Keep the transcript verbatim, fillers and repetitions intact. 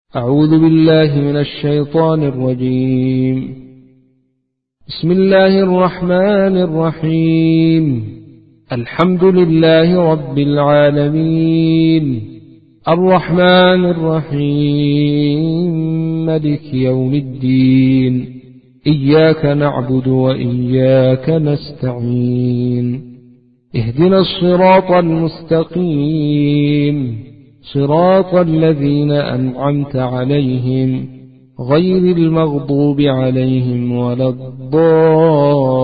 أعوذ بالله من الشيطان الرجيم. بسم الله الرحمن الرحيم. الحمد لله رب العالمين، الرحمن الرحيم، مالك يوم الدين، إياك نعبد وإياك نستعين، اهدنا الصراط المستقيم، صراط الذين أنعمت عليهم غير المغضوب عليهم ولا الضالين.